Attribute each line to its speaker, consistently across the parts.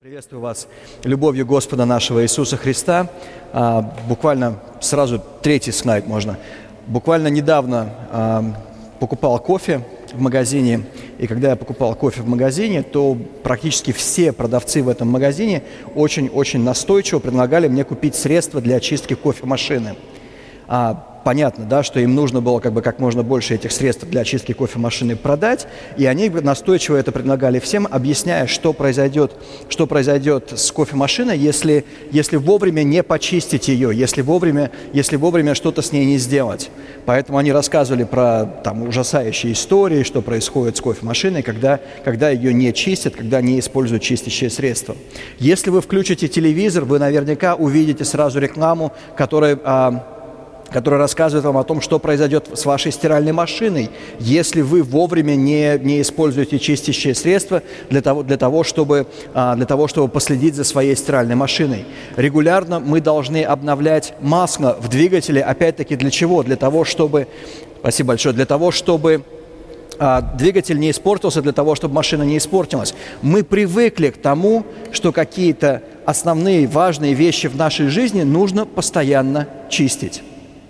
Speaker 1: Приветствую вас любовью Господа нашего Иисуса Христа. Буквально сразу третий слайд можно. Буквально недавно покупал кофе в магазине, и когда я покупал кофе в магазине, то практически все продавцы в этом магазине очень настойчиво предлагали мне купить средства для очистки кофемашины. Понятно, да, что им нужно было как можно больше этих средств для очистки кофемашины продать, и они настойчиво это предлагали всем, объясняя, что произойдет с кофемашиной, если вовремя не почистить ее, если вовремя что-то с ней не сделать. Поэтому они рассказывали про ужасающие истории, что происходит с кофемашиной, когда ее не чистят, когда не используют чистящие средства. Если вы включите телевизор, вы наверняка увидите сразу рекламу, которая рассказывает вам о том, что произойдет с вашей стиральной машиной, если вы вовремя не используете чистящие средства для того, чтобы последить за своей стиральной машиной. Регулярно мы должны обновлять масло в двигателе, опять-таки для чего? Спасибо большое, для того, чтобы двигатель не испортился, для того, чтобы машина не испортилась. Мы привыкли к тому, что какие-то основные важные вещи в нашей жизни нужно постоянно чистить.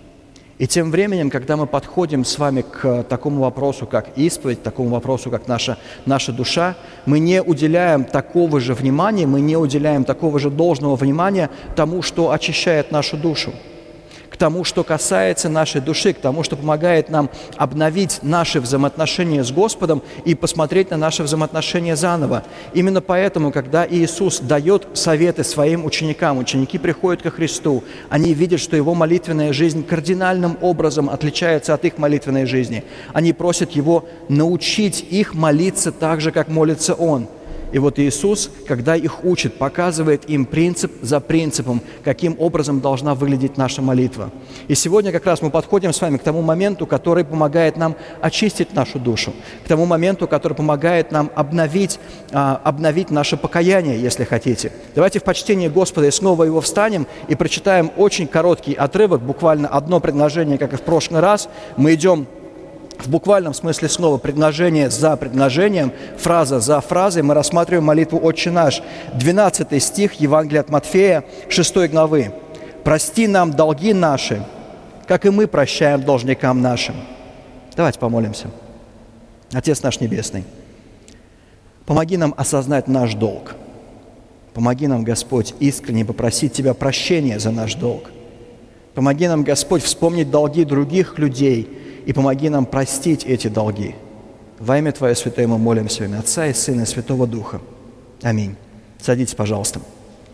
Speaker 1: И тем временем, когда мы подходим с вами к такому вопросу, как исповедь, к такому вопросу, как наша душа, мы не уделяем такого же внимания, мы не уделяем такого же должного внимания тому, что очищает нашу душу, к тому, что касается нашей души, к тому, что помогает нам обновить наши взаимоотношения с Господом и посмотреть на наши взаимоотношения заново. Именно поэтому, когда Иисус дает советы своим ученикам, ученики приходят ко Христу, они видят, что Его молитвенная жизнь кардинальным образом отличается от их молитвенной жизни. Они просят Его научить их молиться так же, как молится Он. И вот Иисус, когда их учит, показывает им принцип за принципом, каким образом должна выглядеть наша молитва. И сегодня как раз мы подходим с вами к тому моменту, который помогает нам очистить нашу душу, к тому моменту, который помогает нам обновить наше покаяние, если хотите. Давайте в почтении Господа и снова Его встанем и прочитаем очень короткий отрывок, буквально одно предложение, как и в прошлый раз. Мы идем в буквальном смысле слова, предложение за предложением, фраза за фразой, мы рассматриваем молитву «Отче наш», 12 стих Евангелия от Матфея, 6 главы. «Прости нам долги наши, как и мы прощаем должникам нашим». Давайте помолимся. Отец наш Небесный, помоги нам осознать наш долг. Помоги нам, Господь, искренне попросить Тебя прощения за наш долг. Помоги нам, Господь, вспомнить долги других людей, и помоги нам простить эти долги. Во имя Твое святое мы молимся, во имя Отца и Сына и Святого Духа. Аминь. Садитесь, пожалуйста.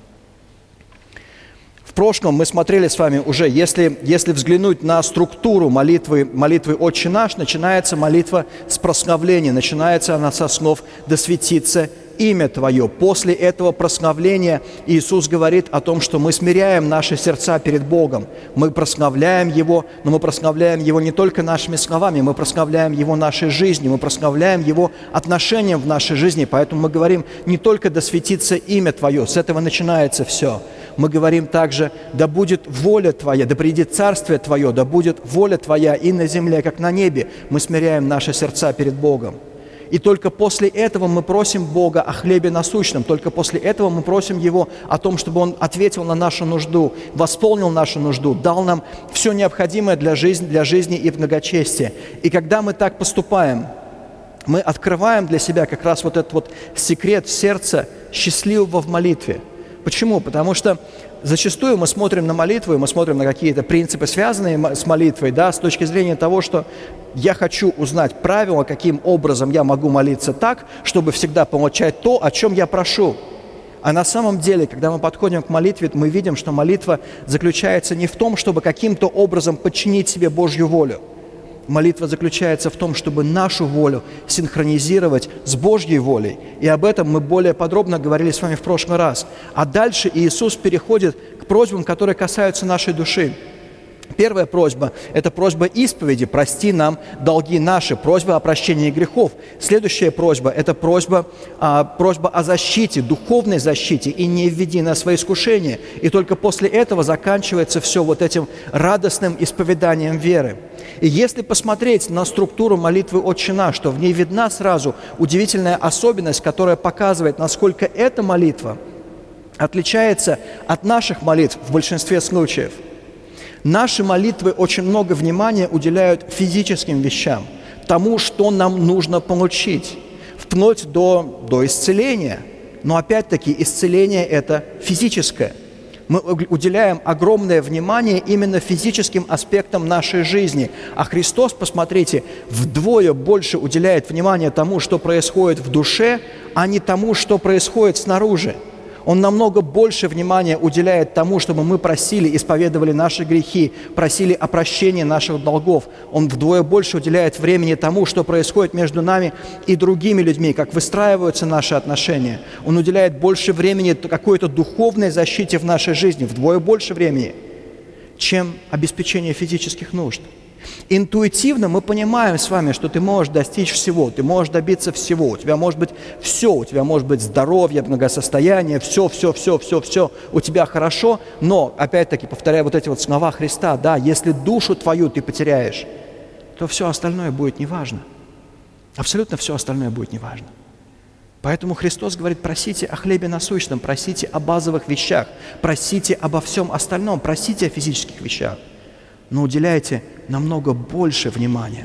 Speaker 1: В прошлом мы смотрели с вами уже, если взглянуть на структуру молитвы «Отче наш», начинается молитва с прославления, начинается она со слов «Да светится имя Твое». После этого прославления Иисус говорит о том, что мы смиряем наши сердца перед Богом. Мы прославляем Его, но мы прославляем Его не только нашими словами, мы прославляем Его нашей жизнью, мы прославляем Его отношением в нашей жизни. Поэтому мы говорим не только «Да светится имя Твое», с этого начинается все. Мы говорим также «Да будет воля Твоя, да придет царствие Твое, да будет воля Твоя и на земле, как на небе». Мы смиряем наши сердца перед Богом. И только после этого мы просим Бога о хлебе насущном, только после этого мы просим Его о том, чтобы Он ответил на нашу нужду, восполнил нашу нужду, дал нам все необходимое для жизни и благочестия. И когда мы так поступаем, мы открываем для себя как раз вот этот секрет сердца счастливого в молитве. Почему? Потому что зачастую мы смотрим на молитву, и мы смотрим на какие-то принципы, связанные с молитвой, да, с точки зрения того, что я хочу узнать правила, каким образом я могу молиться так, чтобы всегда получать то, о чем я прошу. А на самом деле, когда мы подходим к молитве, мы видим, что молитва заключается не в том, чтобы каким-то образом подчинить себе Божью волю. Молитва заключается в том, чтобы нашу волю синхронизировать с Божьей волей. И об этом мы более подробно говорили с вами в прошлый раз. А дальше Иисус переходит к просьбам, которые касаются нашей души. Первая просьба – это просьба исповеди: «Прости нам долги наши», просьба о прощении грехов. Следующая просьба – это просьба о защите, духовной защите: «И не введи нас во искушение». И только после этого заканчивается все вот этим радостным исповеданием веры. И если посмотреть на структуру молитвы «Отче наш», что в ней видна сразу удивительная особенность, которая показывает, насколько эта молитва отличается от наших молитв в большинстве случаев. Наши молитвы очень много внимания уделяют физическим вещам, тому, что нам нужно получить, вплоть до исцеления. Но опять-таки исцеление – это физическое. Мы уделяем огромное внимание именно физическим аспектам нашей жизни. А Христос, посмотрите, вдвое больше уделяет внимания тому, что происходит в душе, а не тому, что происходит снаружи. Он намного больше внимания уделяет тому, чтобы мы просили, исповедовали наши грехи, просили о прощении наших долгов. Он вдвое больше уделяет времени тому, что происходит между нами и другими людьми, как выстраиваются наши отношения. Он уделяет больше времени какой-то духовной защите в нашей жизни, вдвое больше времени, чем обеспечение физических нужд. Интуитивно мы понимаем с вами, что ты можешь достичь всего, ты можешь добиться всего, у тебя может быть все, у тебя может быть здоровье, благосостояние, все у тебя хорошо, но, опять-таки, повторяя вот эти вот слова Христа, да, если душу твою ты потеряешь, то все остальное будет неважно. Абсолютно все остальное будет неважно. Поэтому Христос говорит: просите о хлебе насущном, просите о базовых вещах, просите обо всем остальном, просите о физических вещах. Но уделяйте намного больше внимания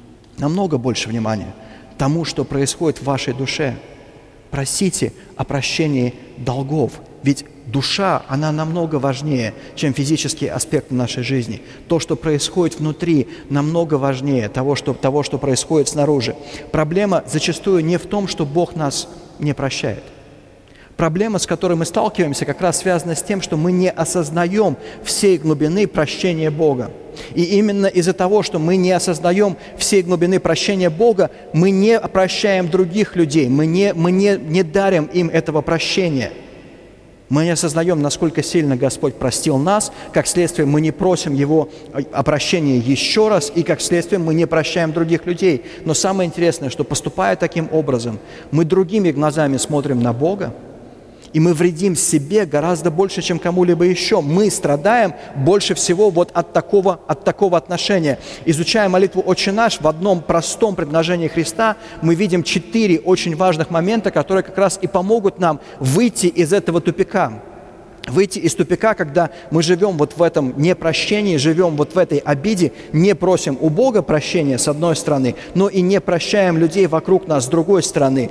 Speaker 1: тому, что происходит в вашей душе. Просите о прощении долгов, ведь душа, она намного важнее, чем физические аспекты нашей жизни. То, что происходит внутри, намного важнее того, что происходит снаружи. Проблема зачастую не в том, что Бог нас не прощает. Проблема, с которой мы сталкиваемся, как раз связана с тем, что мы не осознаем всей глубины прощения Бога. И именно из-за того, что мы не осознаем всей глубины прощения Бога, мы не прощаем других людей, мы не дарим им этого прощения. Мы не осознаем, насколько сильно Господь простил нас, как следствие мы не просим Его о прощении еще раз, и как следствие мы не прощаем других людей. Но самое интересное, что, поступая таким образом, мы другими глазами смотрим на Бога, и мы вредим себе гораздо больше, чем кому-либо еще. Мы страдаем больше всего вот от такого отношения. Изучая молитву «Отче наш», в одном простом предложении Христа мы видим 4 очень важных момента, которые как раз и помогут нам выйти из этого тупика. Выйти из тупика, когда мы живем вот в этом непрощении, живем вот в этой обиде, не просим у Бога прощения с одной стороны, но и не прощаем людей вокруг нас с другой стороны.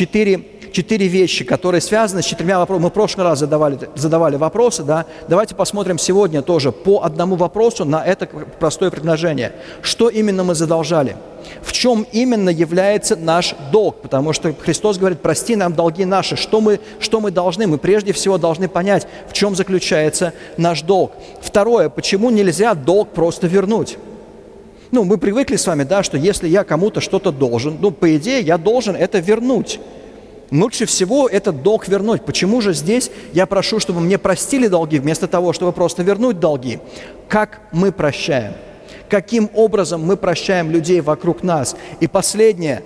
Speaker 1: 4 вещи, которые связаны с 4 вопросами. Мы в прошлый раз задавали вопросы, да? Давайте посмотрим сегодня тоже по одному вопросу на это простое предложение. Что именно мы задолжали? В чем именно является наш долг? Потому что Христос говорит: прости нам долги наши. Что мы должны? Мы прежде всего должны понять, в чем заключается наш долг. Второе, почему нельзя долг просто вернуть? Мы привыкли с вами, да, что если я кому-то что-то должен, по идее, я должен это вернуть. Лучше всего этот долг вернуть. Почему же здесь я прошу, чтобы мне простили долги, вместо того, чтобы просто вернуть долги? Как мы прощаем? Каким образом мы прощаем людей вокруг нас? И последнее,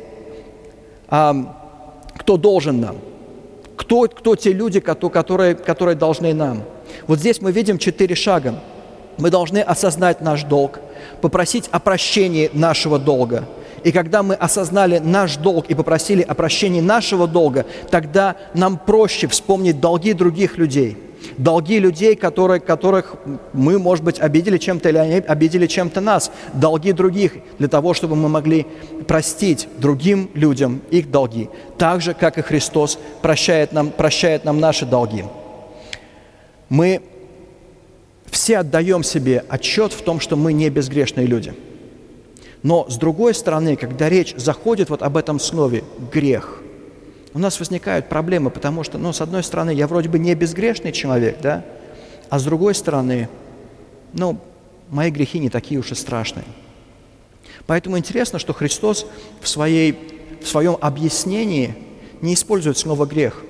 Speaker 1: кто должен нам? Кто те люди, которые должны нам? Вот здесь мы видим 4 шага. Мы должны осознать наш долг, попросить о прощении нашего долга. И когда мы осознали наш долг и попросили о прощении нашего долга, тогда нам проще вспомнить долги других людей. Долги людей, которых мы, может быть, обидели чем-то, или они обидели чем-то нас. Долги других, для того, чтобы мы могли простить другим людям их долги. Так же, как и Христос прощает нам наши долги. Мы все отдаем себе отчет в том, что мы не безгрешные люди. Но, с другой стороны, когда речь заходит вот об этом слове «грех», у нас возникают проблемы, потому что, с одной стороны, я вроде бы не безгрешный человек, да, а с другой стороны, мои грехи не такие уж и страшные. Поэтому интересно, что Христос в своем объяснении не использует слово «грех».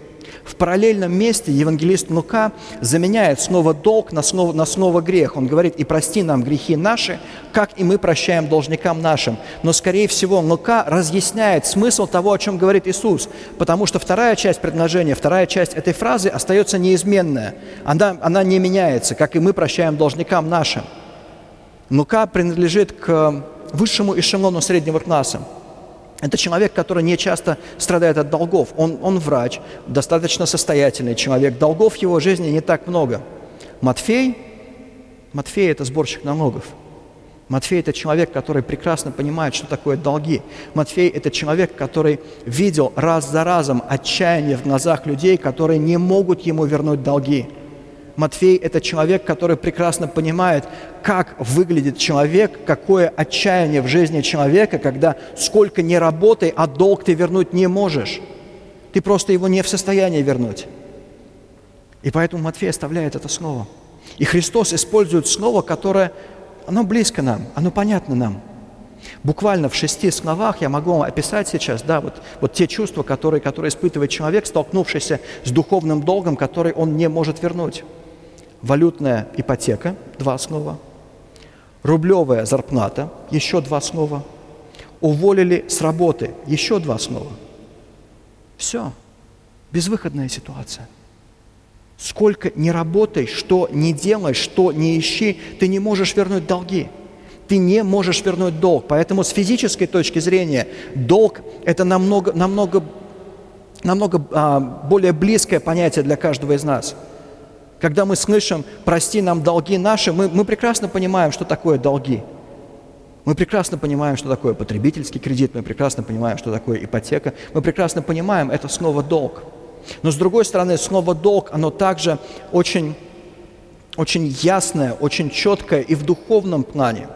Speaker 1: В параллельном месте евангелист Лука заменяет снова долг на снова грех. Он говорит: «И прости нам грехи наши, как и мы прощаем должникам нашим». Но, скорее всего, Лука разъясняет смысл того, о чем говорит Иисус, потому что вторая часть предложения, вторая часть этой фразы остается неизменная. Она не меняется, как и мы прощаем должникам нашим. Лука принадлежит к высшему эшелону среднего класса. Это человек, который не часто страдает от долгов. Он врач, достаточно состоятельный человек. Долгов в его жизни не так много. Матфей – это сборщик налогов. Матфей – это человек, который прекрасно понимает, что такое долги. Матфей – это человек, который видел раз за разом отчаяние в глазах людей, которые не могут ему вернуть долги. Матфей – это человек, который прекрасно понимает, как выглядит человек, какое отчаяние в жизни человека, когда сколько ни работай, а долг ты вернуть не можешь. Ты просто его не в состоянии вернуть. И поэтому Матфей оставляет это слово. И Христос использует слово, которое, оно близко нам, оно понятно нам. Буквально в 6 словах я могу вам описать сейчас, вот те чувства, которые испытывает человек, столкнувшийся с духовным долгом, который он не может вернуть. Валютная ипотека – 2 слова. Рублевая зарплата – еще 2 слова. Уволили с работы – еще 2 слова. Все. Безвыходная ситуация. Сколько ни работай, что ни делай, что ни ищи, ты не можешь вернуть долги. Ты не можешь вернуть долг. Поэтому с физической точки зрения долг – это намного более близкое понятие для каждого из нас. Когда мы слышим «прости нам долги наши», мы прекрасно понимаем, что такое долги. Мы прекрасно понимаем, что такое потребительский кредит, мы прекрасно понимаем, что такое ипотека, мы прекрасно понимаем это слово «долг». Но с другой стороны, слово «долг», оно также очень ясное, очень четкое и в духовном плане.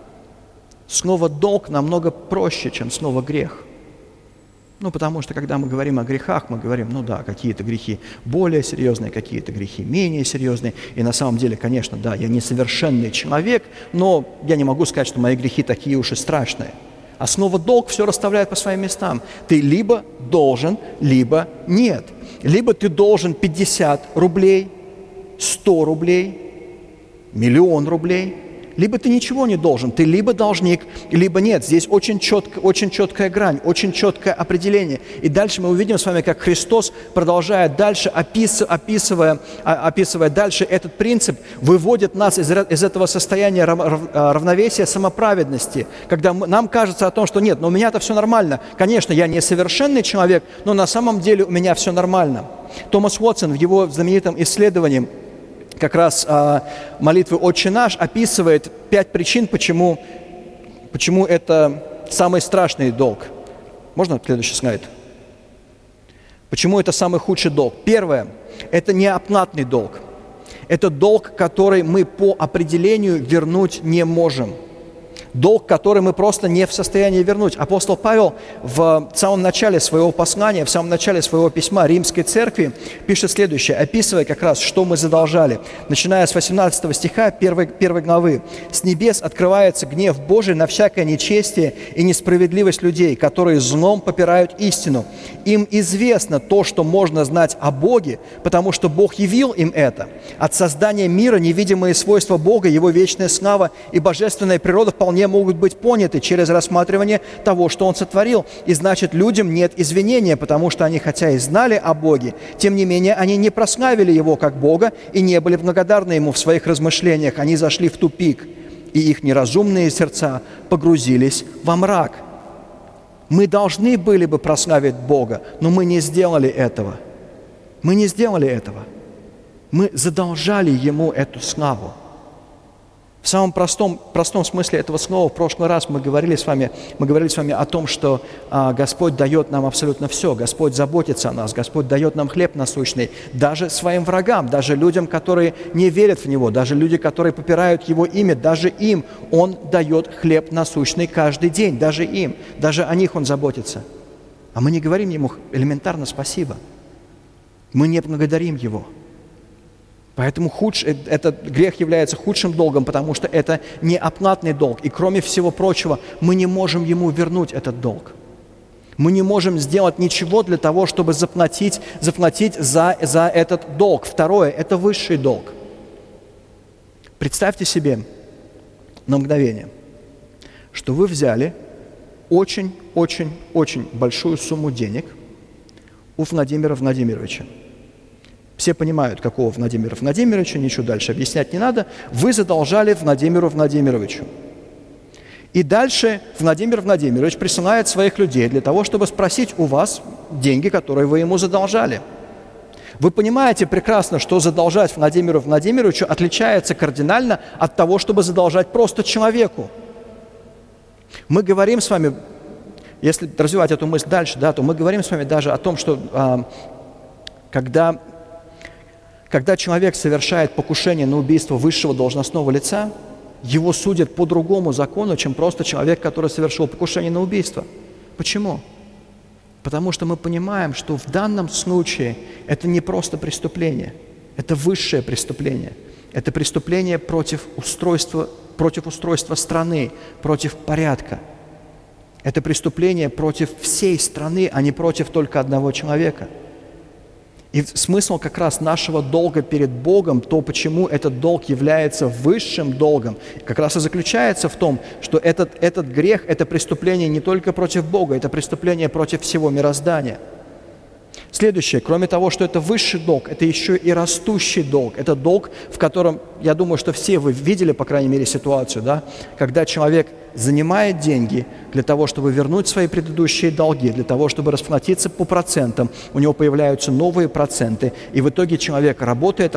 Speaker 1: Слово «долг» намного проще, чем слово «грех». Потому что, когда мы говорим о грехах, мы говорим, какие-то грехи более серьезные, какие-то грехи менее серьезные. И на самом деле, конечно, я несовершенный человек, но я не могу сказать, что мои грехи такие уж и страшные. А слово «долг» все расставляет по своим местам. Ты либо должен, либо нет. Либо ты должен 50 рублей, 100 рублей, 1 000 000 рублей, либо ты ничего не должен, ты либо должник, либо нет. Здесь очень четкая грань, очень четкое определение. И дальше мы увидим с вами, как Христос, продолжая дальше, описывая дальше этот принцип, выводит нас из этого состояния равновесия самоправедности, когда нам кажется о том, что нет, у меня-то все нормально. Конечно, я несовершенный человек, но на самом деле у меня все нормально. Томас Уотсон в его знаменитом исследовании как раз молитвы «Отче наш» описывает 5 причин, почему это самый страшный долг. Можно следующий слайд? Почему это самый худший долг? Первое – это неоплатный долг. Это долг, который мы по определению вернуть не можем. Долг, который мы просто не в состоянии вернуть. Апостол Павел в самом начале своего послания, в самом начале своего письма Римской церкви пишет следующее, описывая как раз, что мы задолжали. Начиная с 18 стиха 1 главы. «С небес открывается гнев Божий на всякое нечестие и несправедливость людей, которые злом попирают истину. Им известно то, что можно знать о Боге, потому что Бог явил им это. От создания мира невидимые свойства Бога, Его вечная слава и божественная природа вполне могут быть поняты через рассматривание того, что Он сотворил. И значит, людям нет извинения, потому что они, хотя и знали о Боге, тем не менее, они не прославили Его как Бога и не были благодарны Ему в своих размышлениях. Они зашли в тупик, и их неразумные сердца погрузились во мрак». Мы должны были бы прославить Бога, но мы не сделали этого. Мы не сделали этого. Мы задолжали Ему эту славу. В самом простом смысле этого слова в прошлый раз мы говорили с вами о том, что Господь дает нам абсолютно все. Господь заботится о нас, Господь дает нам хлеб насущный, даже своим врагам, даже людям, которые не верят в Него, даже люди, которые попирают Его имя, даже им Он дает хлеб насущный каждый день, даже им, даже о них Он заботится. А мы не говорим Ему элементарно спасибо. Мы не благодарим Его. Поэтому этот грех является худшим долгом, потому что это неоплатный долг. И кроме всего прочего, мы не можем Ему вернуть этот долг. Мы не можем сделать ничего для того, чтобы заплатить за этот долг. Второе – это высший долг. Представьте себе на мгновение, что вы взяли очень-очень-очень большую сумму денег у Владимира Владимировича. Все понимают, какого Владимира Владимировича, ничего дальше объяснять не надо. Вы задолжали Владимиру Владимировичу. И дальше Владимир Владимирович присылает своих людей для того, чтобы спросить у вас деньги, которые вы ему задолжали. Вы понимаете прекрасно, что задолжать Владимиру Владимировичу отличается кардинально от того, чтобы задолжать просто человеку. Мы говорим с вами, если развивать эту мысль дальше, да, то мы говорим с вами даже о том, что когда человек совершает покушение на убийство высшего должностного лица, его судят по другому закону, чем просто человек, который совершил покушение на убийство. Почему? Потому что мы понимаем, что в данном случае это не просто преступление, это высшее преступление. Это преступление против устройства страны, против порядка. Это преступление против всей страны, а не против только одного человека. И смысл как раз нашего долга перед Богом, то, почему этот долг является высшим долгом, как раз и заключается в том, что этот грех, это преступление не только против Бога, это преступление против всего мироздания. Следующее, кроме того, что это высший долг, это еще и растущий долг. Это долг, в котором, я думаю, что все вы видели, по крайней мере, ситуацию, да, когда человек занимает деньги для того, чтобы вернуть свои предыдущие долги, для того, чтобы расплатиться по процентам, у него появляются новые проценты, и в итоге человек работает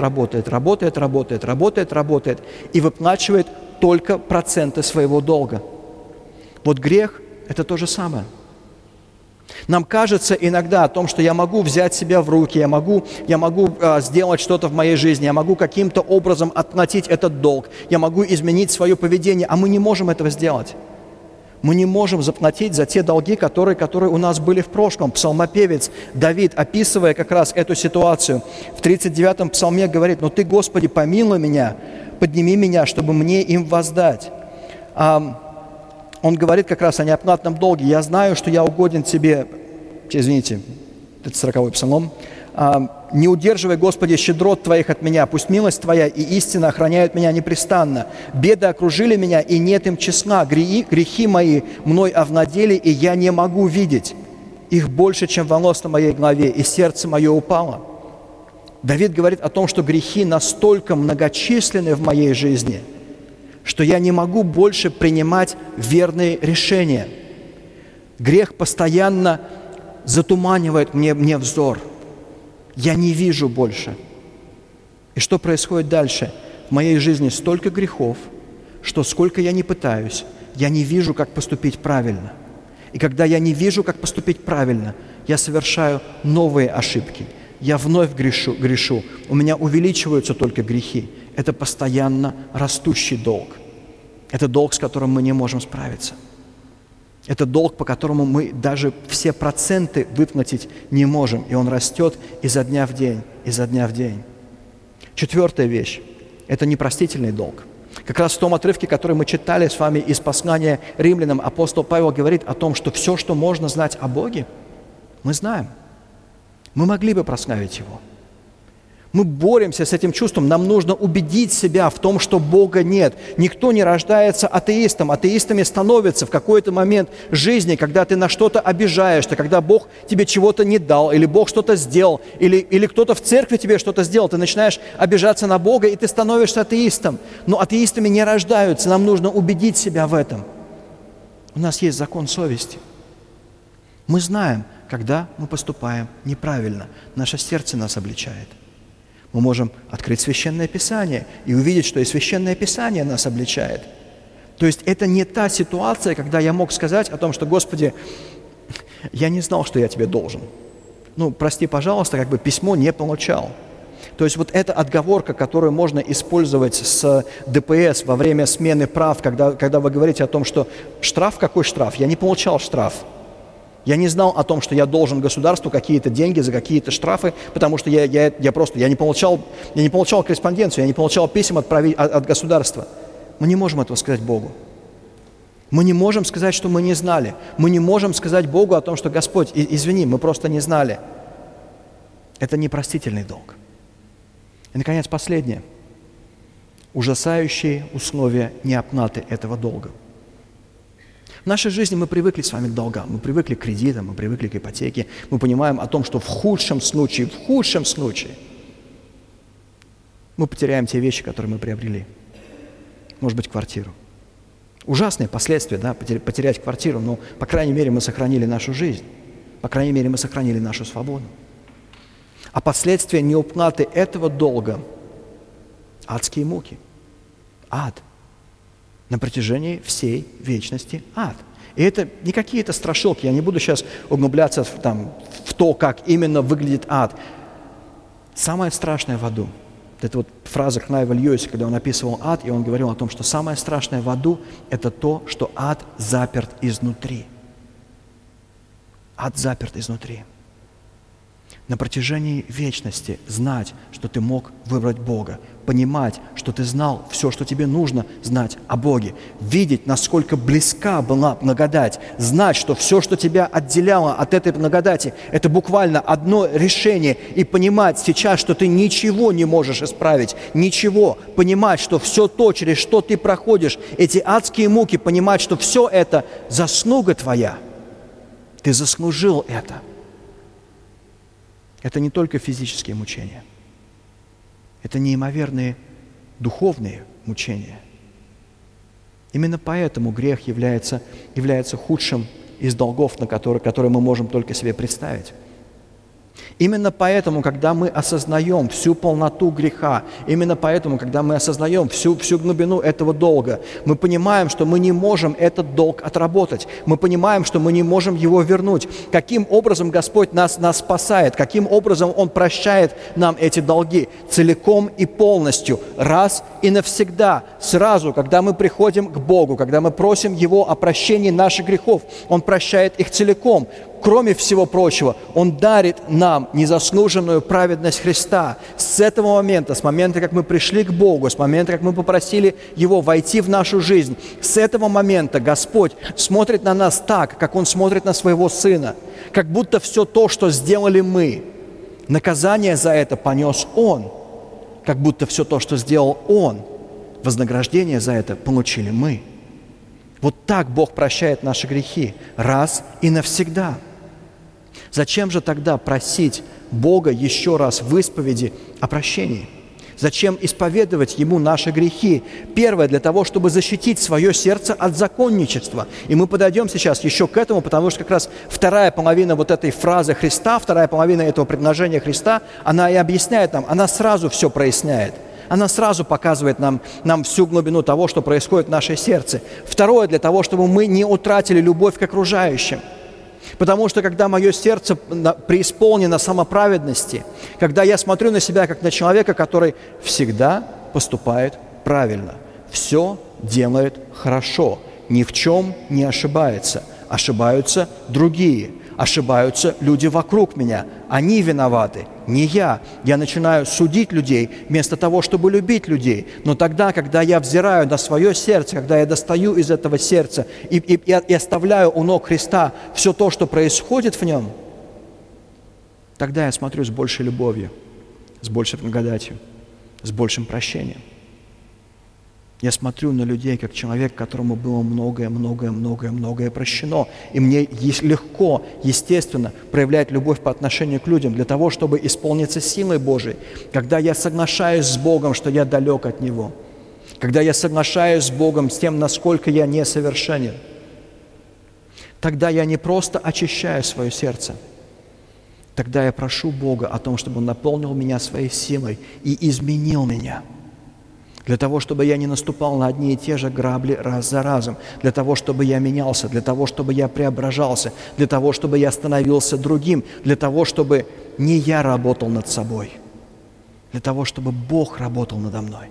Speaker 1: и выплачивает только проценты своего долга. Вот грех – это то же самое. Нам кажется иногда о том, что я могу взять себя в руки, я могу сделать что-то в моей жизни, я могу каким-то образом отплатить этот долг, я могу изменить свое поведение, а мы не можем этого сделать. Мы не можем заплатить за те долги, которые у нас были в прошлом. Псалмопевец Давид, описывая как раз эту ситуацию, в 39-м псалме говорит: «Но Ты, Господи, помилуй меня, подними меня, чтобы мне им воздать». Он говорит как раз о неоплатном долге. «Я знаю, что я угоден Тебе». Извините, это 40-й псалом. «Не удерживай, Господи, щедрот Твоих от меня. Пусть милость Твоя и истина охраняют меня непрестанно. Беды окружили меня, и нет им числа. Грехи мои мной овладели, и я не могу видеть. Их больше, чем волос на моей голове, и сердце мое упало». Давид говорит о том, что грехи настолько многочисленны в моей жизни, что я не могу больше принимать верные решения. Грех постоянно затуманивает мне взор. Я не вижу больше. И что происходит дальше? В моей жизни столько грехов, что сколько я ни пытаюсь, я не вижу, как поступить правильно. И когда я не вижу, как поступить правильно, я совершаю новые ошибки. Я вновь грешу. У меня увеличиваются только грехи. Это постоянно растущий долг. Это долг, с которым мы не можем справиться. Это долг, по которому мы даже все проценты выплатить не можем. И он растет изо дня в день, изо дня в день. Четвертая вещь – это непростительный долг. Как раз в том отрывке, который мы читали с вами из послания римлянам, апостол Павел говорит о том, что все, что можно знать о Боге, мы знаем. Мы могли бы прославить Его. Мы боремся с этим чувством. Нам нужно убедить себя в том, что Бога нет. Никто не рождается атеистом. Атеистами становятся в какой-то момент жизни, когда ты на что-то обижаешься, когда Бог тебе чего-то не дал, или Бог что-то сделал, или кто-то в церкви тебе что-то сделал. Ты начинаешь обижаться на Бога, и ты становишься атеистом. Но атеистами не рождаются. Нам нужно убедить себя в этом. У нас есть закон совести. Мы знаем, когда мы поступаем неправильно. Наше сердце нас обличает. Мы можем открыть Священное Писание и увидеть, что и Священное Писание нас обличает. То есть это не та ситуация, когда я мог сказать о том, что, Господи, я не знал, что я тебе должен. Прости, пожалуйста, письмо не получал. То есть вот эта отговорка, которую можно использовать с ДПС во время смены прав, когда вы говорите о том, что штраф, какой штраф? Я не получал штраф. Я не знал о том, что я должен государству какие-то деньги за какие-то штрафы, потому что я не получал корреспонденцию, я не получал писем от государства. Мы не можем этого сказать Богу. Мы не можем сказать, что мы не знали. Мы не можем сказать Богу о том, что Господь, извини, мы просто не знали. Это непростительный долг. И, наконец, последнее. Ужасающие условия неоплаты этого долга. В нашей жизни мы привыкли с вами к долгам, мы привыкли к кредитам, мы привыкли к ипотеке. Мы понимаем о том, что в худшем случае мы потеряем те вещи, которые мы приобрели. Может быть, квартиру. Ужасные последствия, да, потерять квартиру, но, по крайней мере, мы сохранили нашу жизнь. По крайней мере, мы сохранили нашу свободу. А последствия неуплаты этого долга – адские муки. Ад. На протяжении всей вечности ад. И это не какие-то страшилки. Я не буду сейчас углубляться в то, как именно выглядит ад. Самое страшное в аду. Это вот фраза Кнайва Льюиса, когда он описывал ад, и он говорил о том, что самое страшное в аду – это то, что ад заперт изнутри. Ад заперт изнутри. На протяжении вечности знать, что ты мог выбрать Бога, понимать, что ты знал все, что тебе нужно знать о Боге, видеть, насколько близка была благодать, знать, что все, что тебя отделяло от этой благодати, это буквально одно решение, и понимать сейчас, что ты ничего не можешь исправить, ничего, понимать, что все то, через что ты проходишь, эти адские муки, понимать, что все это заслуга твоя, ты заслужил это. Это не только физические мучения. Это неимоверные духовные мучения. Именно поэтому грех является худшим из долгов, которые мы можем только себе представить. Именно поэтому, когда мы осознаем всю полноту греха, именно поэтому, когда мы осознаем всю глубину этого долга, мы понимаем, что мы не можем этот долг отработать. Мы понимаем, что мы не можем его вернуть. Каким образом Господь нас спасает? Каким образом Он прощает нам эти долги? Целиком и полностью, раз и навсегда, сразу, когда мы приходим к Богу, когда мы просим Его о прощении наших грехов, Он прощает их целиком. Кроме всего прочего, Он дарит нам незаслуженную праведность Христа. С этого момента, с момента, как мы пришли к Богу, с момента, как мы попросили Его войти в нашу жизнь, с этого момента Господь смотрит на нас так, как Он смотрит на Своего Сына, как будто все то, что сделали мы, наказание за это понес Он, как будто все то, что сделал Он, вознаграждение за это получили мы. Вот так Бог прощает наши грехи раз и навсегда. Зачем же тогда просить Бога еще раз в исповеди о прощении? Зачем исповедовать Ему наши грехи? Первое, для того, чтобы защитить свое сердце от законничества. И мы подойдем сейчас еще к этому, потому что как раз вторая половина вот этой фразы Христа, вторая половина этого предложения Христа, она и объясняет нам, она сразу все проясняет. Она сразу показывает нам всю глубину того, что происходит в нашем сердце. Второе, для того, чтобы мы не утратили любовь к окружающим. Потому что, когда мое сердце преисполнено самоправедности, когда я смотрю на себя как на человека, который всегда поступает правильно, все делает хорошо, ни в чем не ошибается, ошибаются другие, ошибаются люди вокруг меня, они виноваты, не я. Я начинаю судить людей вместо того, чтобы любить людей. Но тогда, когда я взираю на свое сердце, когда я достаю из этого сердца и оставляю у ног Христа все то, что происходит в нем, тогда я смотрю с большей любовью, с большей благодатью, с большим прощением. Я смотрю на людей, как человек, которому было многое прощено. И мне легко, естественно, проявлять любовь по отношению к людям для того, чтобы исполниться силой Божией. Когда я соглашаюсь с Богом, что я далек от Него. Когда я соглашаюсь с Богом с тем, насколько я несовершенен. Тогда я не просто очищаю свое сердце. Тогда я прошу Бога о том, чтобы Он наполнил меня своей силой и изменил меня. Для того, чтобы я не наступал на одни и те же грабли раз за разом, для того, чтобы я менялся, для того, чтобы я преображался, для того, чтобы я становился другим, для того, чтобы не я работал над собой, для того, чтобы Бог работал надо мной.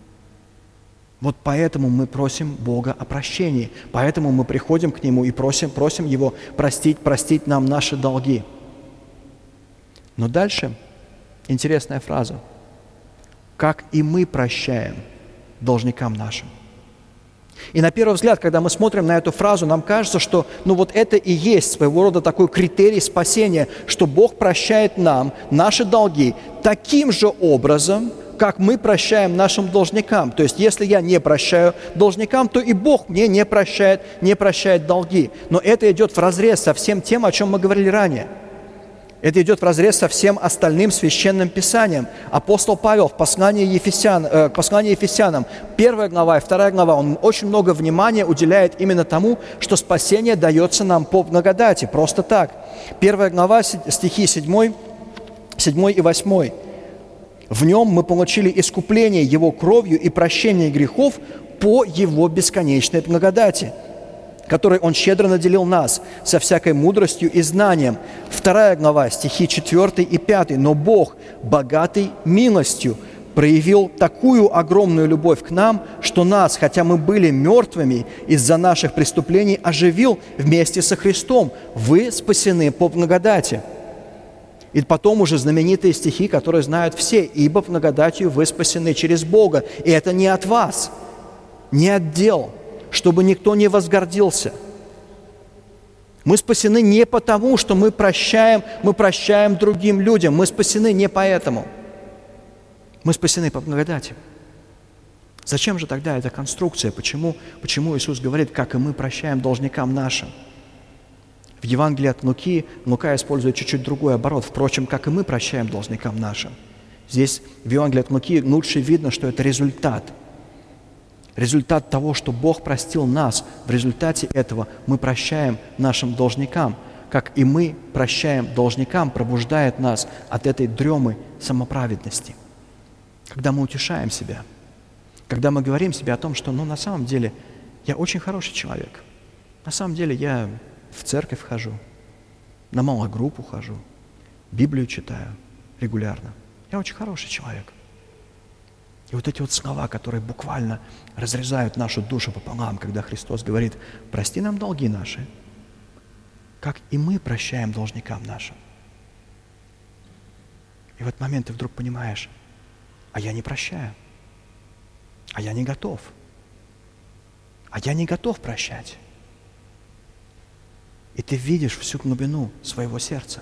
Speaker 1: Вот поэтому мы просим Бога о прощении, поэтому мы приходим к Нему и просим Его простить нам наши долги. Но дальше интересная фраза. Как и мы прощаем должникам нашим. И на первый взгляд, когда мы смотрим на эту фразу, нам кажется, что вот это и есть своего рода такой критерий спасения, что Бог прощает нам наши долги таким же образом, как мы прощаем нашим должникам. То есть, если я не прощаю должникам, то и Бог мне не прощает долги. Но это идет вразрез со всем тем, о чем мы говорили ранее. Это идет вразрез со всем остальным священным писанием. Апостол Павел в послании Ефесянам, 1 глава и 2 глава, он очень много внимания уделяет именно тому, что спасение дается нам по благодати, просто так. 1 глава, стихи 7 и 8. В нем мы получили искупление Его кровью и прощение грехов по Его бесконечной благодати, которой Он щедро наделил нас со всякой мудростью и знанием. 2 глава, стихи 4 и 5. «Но Бог, богатый милостью, проявил такую огромную любовь к нам, что нас, хотя мы были мертвыми из-за наших преступлений, оживил вместе со Христом. Вы спасены по благодати». И потом уже знаменитые стихи, которые знают все. «Ибо благодатью вы спасены через Бога». И это не от вас, не от дел, чтобы никто не возгордился. Мы спасены не потому, что мы прощаем другим людям. Мы спасены не поэтому. Мы спасены по благодати. Зачем же тогда эта конструкция? Почему Иисус говорит, как и мы прощаем должникам нашим? В Евангелии от Луки Лука использует чуть-чуть другой оборот. Впрочем, как и мы прощаем должникам нашим. Здесь в Евангелии от Луки лучше видно, что это результат. Результат того, что Бог простил нас. В результате этого мы прощаем нашим должникам. Как и мы прощаем должникам, пробуждает нас от этой дремы самоправедности. Когда мы утешаем себя, когда мы говорим себе о том, что на самом деле я очень хороший человек. На самом деле я в церковь хожу, на малогруппу хожу, Библию читаю регулярно. Я очень хороший человек. И вот эти вот слова, которые буквально разрезают нашу душу пополам, когда Христос говорит: «Прости нам долги наши, как и мы прощаем должникам нашим». И в этот момент ты вдруг понимаешь: а я не прощаю, а я не готов, прощать. И ты видишь всю глубину своего сердца.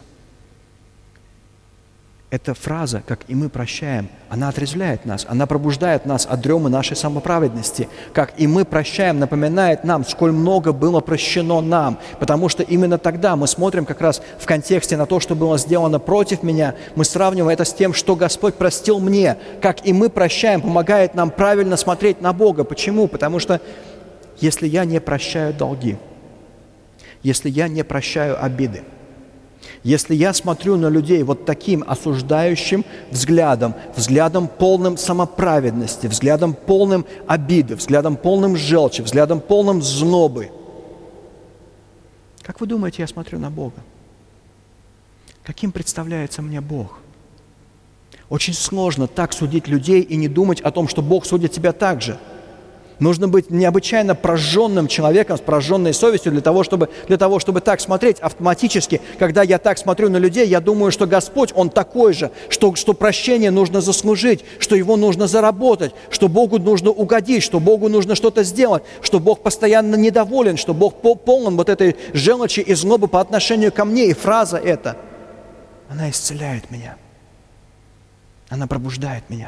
Speaker 1: Эта фраза, как и мы прощаем, она отрезвляет нас, она пробуждает нас от дремы нашей самоправедности. Как и мы прощаем, напоминает нам, сколь много было прощено нам. Потому что именно тогда мы смотрим как раз в контексте на то, что было сделано против меня. Мы сравниваем это с тем, что Господь простил мне. Как и мы прощаем, помогает нам правильно смотреть на Бога. Почему? Потому что если я не прощаю долги, если я не прощаю обиды, если я смотрю на людей вот таким осуждающим взглядом полным самоправедности, взглядом полным обиды, взглядом полным желчи, взглядом полным злобы, как вы думаете, я смотрю на Бога? Каким представляется мне Бог? Очень сложно так судить людей и не думать о том, что Бог судит тебя так же. Нужно быть необычайно прожженным человеком, с прожженной совестью для того, чтобы так смотреть. Автоматически, когда я так смотрю на людей, я думаю, что Господь, Он такой же, что прощение нужно заслужить, что его нужно заработать, что Богу нужно угодить, что Богу нужно что-то сделать, что Бог постоянно недоволен, что Бог полон вот этой желчи и злобы по отношению ко мне. И фраза эта, она исцеляет меня, она пробуждает меня.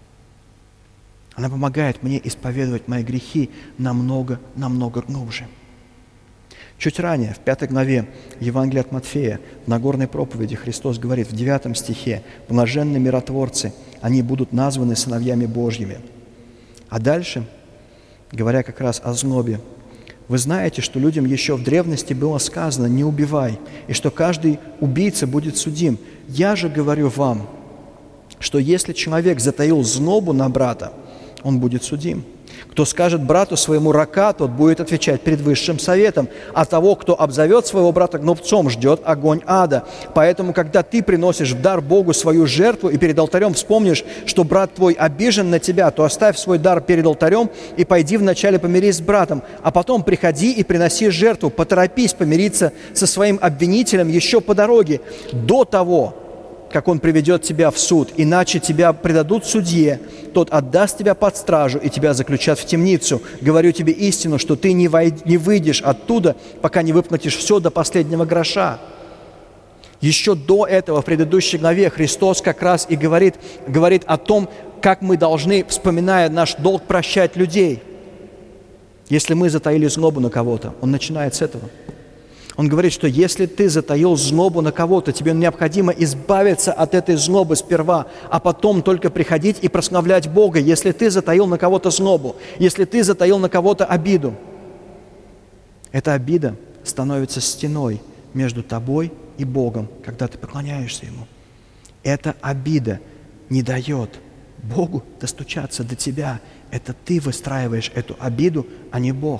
Speaker 1: Она помогает мне исповедовать мои грехи намного глубже. Чуть ранее, в 5 главе Евангелия от Матфея, в Нагорной проповеди Христос говорит в 9 стихе: «Блаженны миротворцы, они будут названы сыновьями Божьими». А дальше, говоря как раз о злобе: «Вы знаете, что людям еще в древности было сказано: не убивай, и что каждый убийца будет судим. Я же говорю вам, что если человек затаил злобу на брата, он будет судим. Кто скажет брату своему рака, тот будет отвечать перед высшим советом. А того, кто обзовет своего брата гнобцом, ждет огонь ада. Поэтому, когда ты приносишь в дар Богу свою жертву и перед алтарем вспомнишь, что брат твой обижен на тебя, то оставь свой дар перед алтарем и пойди вначале помирись с братом, а потом приходи и приноси жертву. Поторопись помириться со своим обвинителем еще по дороге, до того, как он приведет тебя в суд, иначе тебя предадут судье, тот отдаст тебя под стражу, и тебя заключат в темницу. Говорю тебе истину, что ты не выйдешь оттуда, пока не выплатишь все до последнего гроша». Еще до этого, в предыдущей главе, Христос как раз и говорит о том, как мы должны, вспоминая наш долг, прощать людей. Если мы затаили злобу на кого-то, Он начинает с этого. Он говорит, что если ты затаил злобу на кого-то, тебе необходимо избавиться от этой злобы сперва, а потом только приходить и прославлять Бога. Если ты затаил на кого-то злобу, если ты затаил на кого-то обиду, эта обида становится стеной между тобой и Богом, когда ты поклоняешься Ему. Эта обида не дает Богу достучаться до тебя. Это ты выстраиваешь эту обиду, а не Бог.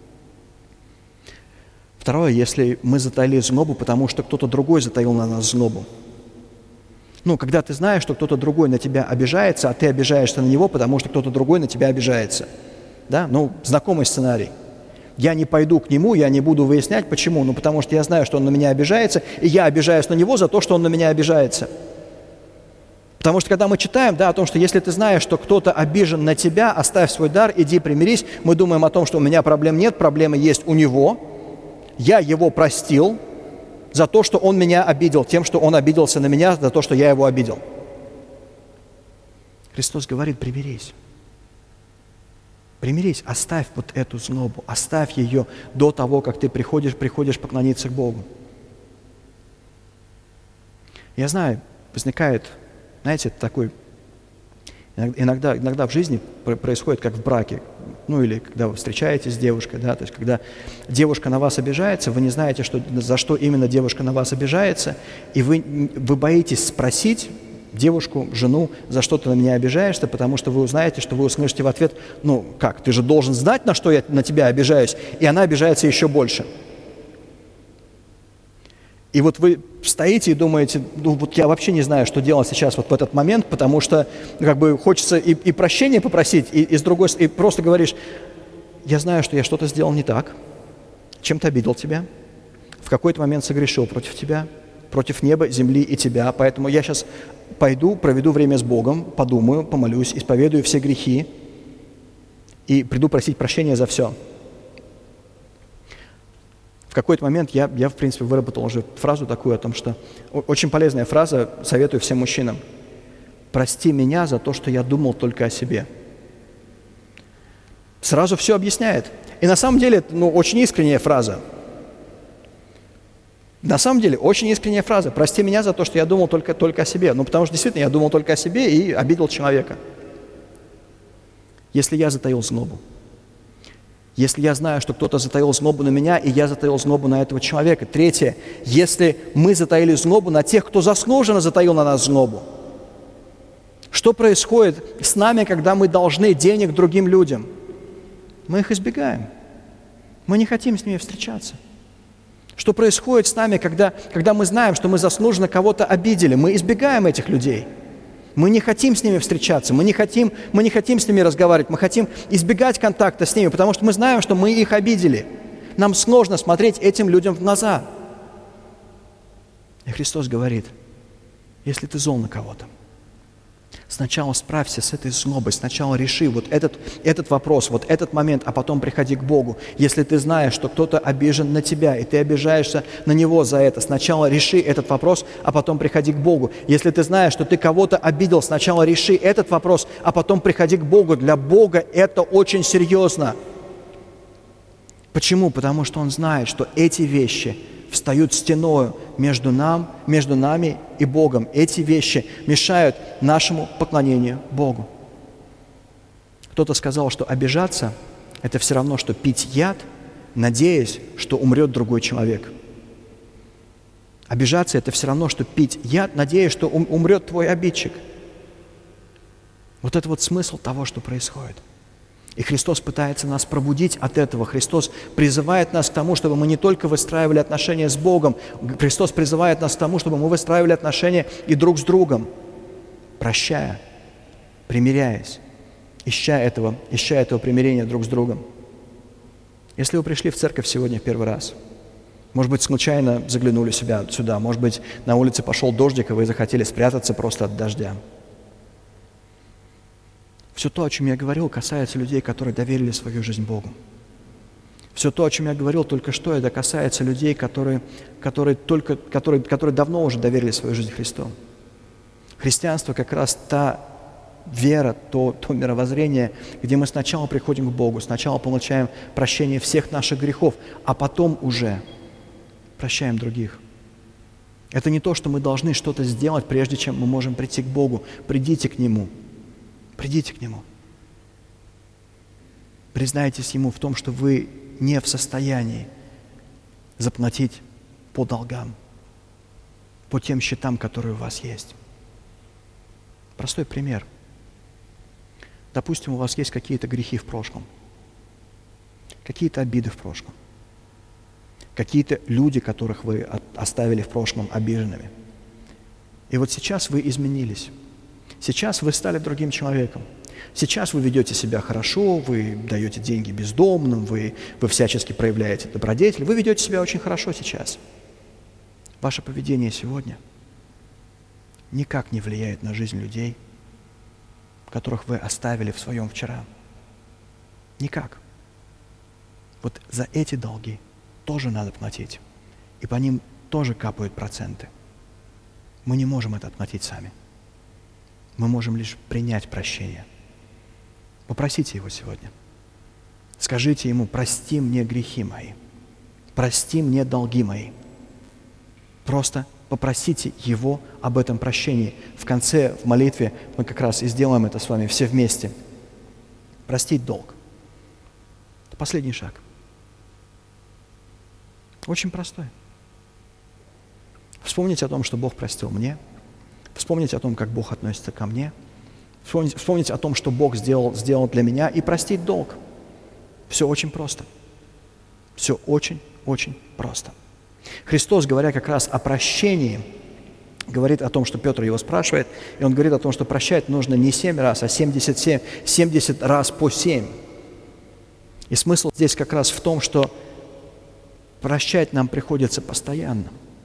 Speaker 1: Второе, если мы затаили злобу, потому что кто-то другой затаил на нас злобу. Когда ты знаешь, что кто-то другой на тебя обижается, а ты обижаешься на него, потому что кто-то другой на тебя обижается. Да? Знакомый сценарий. Я не пойду к нему, я не буду выяснять, почему. Потому что я знаю, что он на меня обижается, и я обижаюсь на него за то, что он на меня обижается. Потому что когда мы читаем, о том, что если ты знаешь, что кто-то обижен на тебя, оставь свой дар, иди примирись, мы думаем о том, что у меня проблем нет, проблемы есть у него. Я его простил за то, что он меня обидел, тем, что он обиделся на меня за то, что я его обидел. Христос говорит: примирись. Примирись, оставь вот эту злобу, оставь ее до того, как ты приходишь поклониться к Богу. Я знаю, возникает, такой, иногда в жизни происходит, как в браке, или когда вы встречаетесь с девушкой, то есть когда девушка на вас обижается, вы не знаете, за что именно девушка на вас обижается, и вы боитесь спросить девушку, жену, за что ты на меня обижаешься, потому что вы узнаете, что вы услышите в ответ: как, ты же должен знать, на что я на тебя обижаюсь, и она обижается еще больше. И вы стоите и думаете: я вообще не знаю, что делать сейчас в этот момент, потому что хочется и прощения попросить, и с другой стороны, и просто говоришь: я знаю, что я что-то сделал не так, чем-то обидел тебя, в какой-то момент согрешил против тебя, против неба, земли и тебя, поэтому я сейчас пойду, проведу время с Богом, подумаю, помолюсь, исповедую все грехи и приду просить прощения за все. В какой-то момент я в принципе, выработал уже фразу такую о том, что очень полезная фраза, советую всем мужчинам: «Прости меня за то, что я думал только о себе». Сразу все объясняет. И на самом деле, очень искренняя фраза. На самом деле, очень искренняя фраза. «Прости меня за то, что я думал только о себе». Потому что действительно я думал только о себе и обидел человека. Если я затаил злобу, если я знаю, что кто-то затаил злобу на меня, и я затаил злобу на этого человека. Третье, если мы затаили злобу на тех, кто заслуженно затаил на нас злобу. Что происходит с нами, когда мы должны денег другим людям? Мы их избегаем. Мы не хотим с ними встречаться. Что происходит с нами, когда мы знаем, что мы заслуженно кого-то обидели? Мы избегаем этих людей. Мы не хотим с ними встречаться, мы не хотим с ними разговаривать, мы хотим избегать контакта с ними, потому что мы знаем, что мы их обидели. Нам сложно смотреть этим людям в глаза. И Христос говорит: если ты зол на кого-то, сначала справься с этой злобой, сначала реши этот вопрос, этот момент, а потом приходи к Богу. Если ты знаешь, что кто-то обижен на тебя, и ты обижаешься на него за это, сначала реши этот вопрос, а потом приходи к Богу. Если ты знаешь, что ты кого-то обидел, сначала реши этот вопрос, а потом приходи к Богу. Для Бога это очень серьезно. Почему? Потому что Он знает, что эти вещи встают стеною между нами и Богом. Эти вещи мешают нашему поклонению Богу. Кто-то сказал, что обижаться – это все равно, что пить яд, надеясь, что умрет другой человек. Обижаться – это все равно, что пить яд, надеясь, что умрет твой обидчик. Это смысл того, что происходит. И Христос пытается нас пробудить от этого. Христос призывает нас к тому, чтобы мы не только выстраивали отношения с Богом, Христос призывает нас к тому, чтобы мы выстраивали отношения и друг с другом, прощая, примиряясь, ища этого примирения друг с другом. Если вы пришли в церковь сегодня в первый раз, Может быть, случайно заглянули сюда. Может быть, на улице пошел дождик, и вы захотели спрятаться просто от дождя. Все то, о чем я говорил, касается людей, которые доверили свою жизнь Богу. Все то, о чем я говорил только что, это касается людей, которые давно уже доверили свою жизнь Христу. Христианство как раз та вера, то мировоззрение, где мы сначала приходим к Богу, сначала получаем прощение всех наших грехов, а потом уже прощаем других. Это не то, что мы должны что-то сделать, прежде чем мы можем прийти к Богу. Придите к Нему. Придите к Нему. Признайтесь Ему в том, что вы не в состоянии заплатить по долгам, по тем счетам, которые у вас есть. Простой пример. Допустим, у вас есть какие-то грехи в прошлом, какие-то обиды в прошлом, какие-то люди, которых вы оставили в прошлом обиженными. И вот сейчас вы изменились. Сейчас вы стали другим человеком. Сейчас вы ведете себя хорошо, вы даете деньги бездомным, вы всячески проявляете добродетель. Вы ведете себя очень хорошо сейчас. Ваше поведение сегодня никак не влияет на жизнь людей, которых вы оставили в своем вчера. Никак. Вот за эти долги тоже надо платить. И по ним тоже капают проценты. Мы не можем это оплатить сами. Мы можем лишь принять прощение. Попросите Его сегодня. Скажите Ему: прости мне грехи мои. Прости мне долги мои. Просто попросите Его об этом прощении. В конце, в молитве, мы как раз и сделаем это с вами все вместе. Простить долг. Это последний шаг. Очень простой. Вспомнить о том, что Бог простил мне. Вспомнить о том, как Бог относится ко мне. Вспомнить о том, что Бог сделал для меня, и простить долг. Все очень просто. Все очень просто. Христос, говоря как раз о прощении, говорит о том, что Петр его спрашивает, и он говорит о том, что прощать нужно не 7 раз, а 70 раз по 7. И смысл здесь как раз в том, что прощать нам приходится постоянно.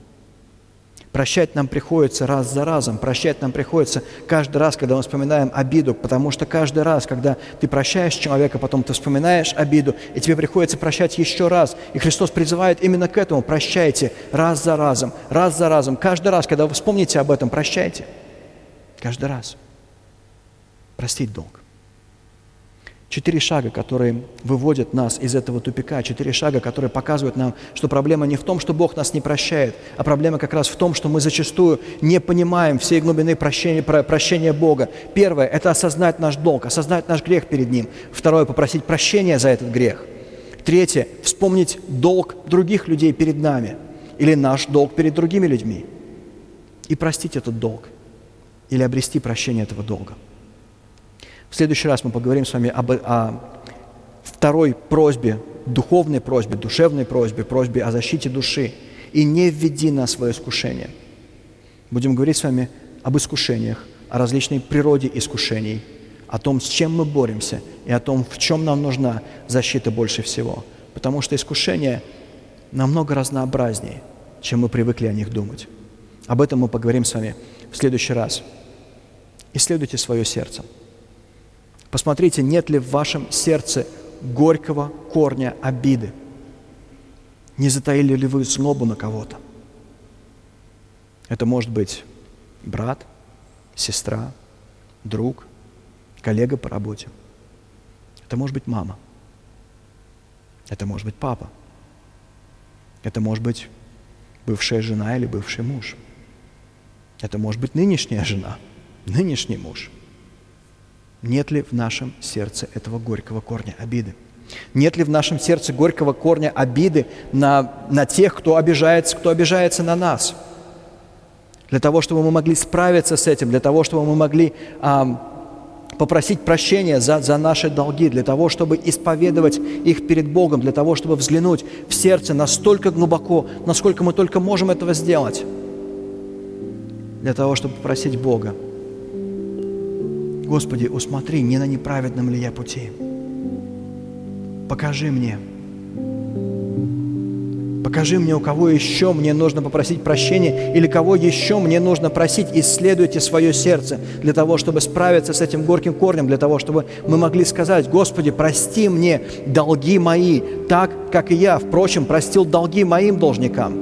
Speaker 1: Прощать нам приходится раз за разом, прощать нам приходится каждый раз, когда мы вспоминаем обиду, потому что каждый раз, когда ты прощаешь человека, потом ты вспоминаешь обиду, и тебе приходится прощать еще раз. И Христос призывает именно к этому: прощайте раз за разом, каждый раз, когда вы вспомните об этом, прощайте. Каждый раз. Простить долг. 4 шага, которые выводят нас из этого тупика, 4 шага, которые показывают нам, что проблема не в том, что Бог нас не прощает, а проблема как раз в том, что мы зачастую не понимаем всей глубины прощения Бога. Первое – это осознать наш долг, осознать наш грех перед Ним. Второе – попросить прощения за этот грех. Третье – вспомнить долг других людей перед нами или наш долг перед другими людьми и простить этот долг или обрести прощение этого долга. В следующий раз мы поговорим с вами о второй просьбе, духовной просьбе, душевной просьбе о защите души. И не введи нас в искушение. Будем говорить с вами об искушениях, о различной природе искушений, о том, с чем мы боремся, и о том, в чем нам нужна защита больше всего. Потому что искушения намного разнообразнее, чем мы привыкли о них думать. Об этом мы поговорим с вами в следующий раз. Исследуйте свое сердце. Посмотрите, нет ли в вашем сердце горького корня обиды. Не затаили ли вы злобу на кого-то? Это может быть брат, сестра, друг, коллега по работе. Это может быть мама. Это может быть папа. Это может быть бывшая жена или бывший муж. Это может быть нынешняя жена, нынешний муж. Нет ли в нашем сердце этого горького корня обиды? Нет ли в нашем сердце горького корня обиды на тех, кто обижается на нас? Для того, чтобы мы могли справиться с этим, для того, чтобы мы могли попросить прощения за наши долги, для того, чтобы исповедовать их перед Богом, для того, чтобы взглянуть в сердце настолько глубоко, насколько мы только можем этого сделать, для того, чтобы попросить Бога: Господи, усмотри, не на неправедном ли я пути. Покажи мне, Покажи мне, у кого еще мне нужно попросить прощения или кого еще мне нужно просить. Исследуйте свое сердце для того, чтобы справиться с этим горьким корнем, для того, чтобы мы могли сказать: Господи, прости мне долги мои, так, как и я, впрочем, простил долги моим должникам.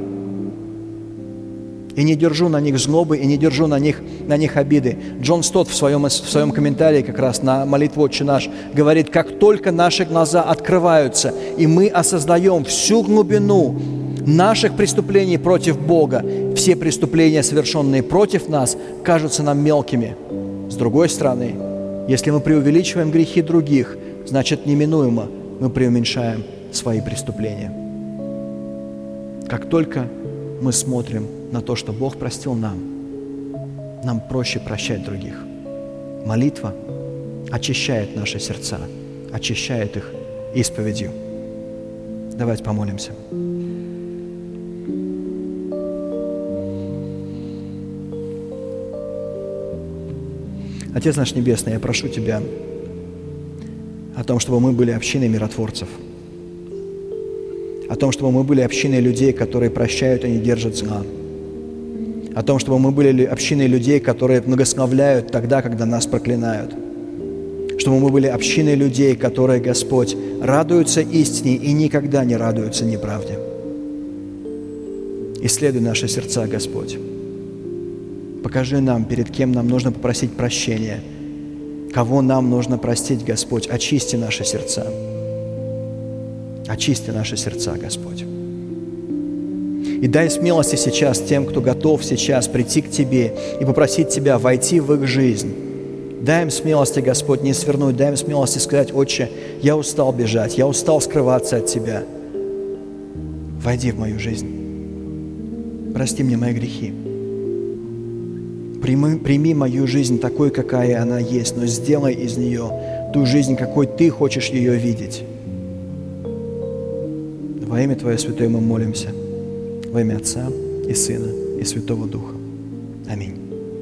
Speaker 1: И не держу на них злобы, и не держу на них обиды. Джон Стотт в своем комментарии как раз на молитву «Отче наш» говорит: как только наши глаза открываются, и мы осознаем всю глубину наших преступлений против Бога, все преступления, совершенные против нас, кажутся нам мелкими. С другой стороны, если мы преувеличиваем грехи других, значит, неминуемо мы преуменьшаем свои преступления. Как только мы смотрим на то, что Бог простил нам проще прощать других. Молитва очищает наши сердца, очищает их исповедью. Давайте помолимся. Отец наш Небесный, я прошу Тебя о том, чтобы мы были общиной миротворцев, о том, чтобы мы были общиной людей, которые прощают и не держат зла, о том, чтобы мы были общиной людей, которые благословляют тогда, когда нас проклинают, чтобы мы были общиной людей, которые, Господь, радуются истине и никогда не радуются неправде. Исследуй наши сердца, Господь. Покажи нам, перед кем нам нужно попросить прощения, кого нам нужно простить, Господь. Очисти наши сердца. Очисти наши сердца, Господь. И дай смелости сейчас тем, кто готов сейчас прийти к Тебе и попросить Тебя войти в их жизнь. Дай им смелости, Господь, не свернуть. Дай им смелости сказать: Отче, я устал бежать, я устал скрываться от Тебя. Войди в мою жизнь. Прости мне мои грехи. Прими мою жизнь такой, какая она есть, но сделай из нее ту жизнь, какой Ты хочешь ее видеть. Во имя Твое Святое мы молимся. Во имя Отца и Сына и Святого Духа. Аминь.